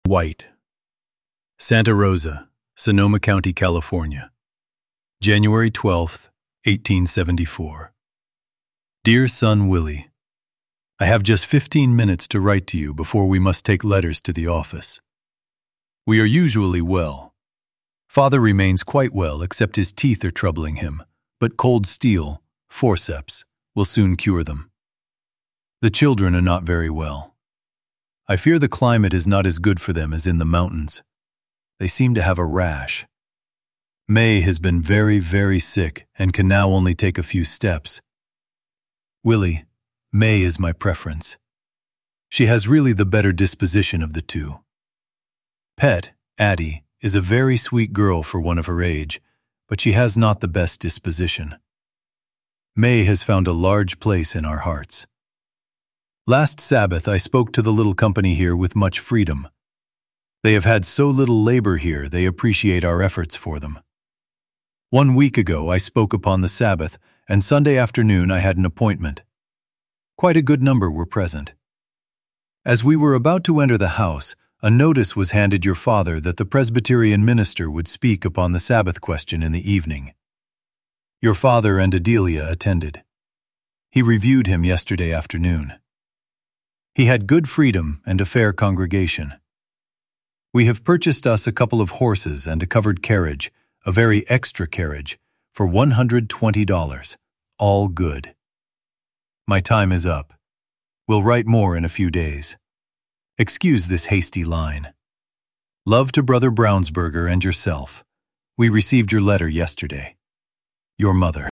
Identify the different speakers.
Speaker 1: White, Santa Rosa, Sonoma County, California, January 12th, 1874. Dear son Willie, I have just 15 minutes to write to you before we must take letters to the office. We are usually well. Father remains quite well, except his teeth are troubling him, but cold steel, forceps, will soon cure them. The children are not very well. I fear the climate is not as good for them as in the mountains. They seem to have a rash. May has been very, very sick and can now only take a few steps. Willie, May is my preference. She has really the better disposition of the two. Pet, Addie, is a very sweet girl for one of her age, but she has not the best disposition. May has found a large place in our hearts. Last Sabbath I spoke to the little company here with much freedom. They have had so little labor here, they appreciate our efforts for them. 1 week ago I spoke upon the Sabbath, and Sunday afternoon I had an appointment. Quite a good number were present. As we were about to enter the house, a notice was handed your father that the Presbyterian minister would speak upon the Sabbath question in the evening. Your father and Adelia attended. He reviewed him yesterday afternoon. He had good freedom and a fair congregation. We have purchased us a couple of horses and a covered carriage, a very extra carriage, for $120, all good. My time is up. We'll write more in a few days. Excuse this hasty line. Love to Brother Brownsberger and yourself. We received your letter yesterday. Your mother.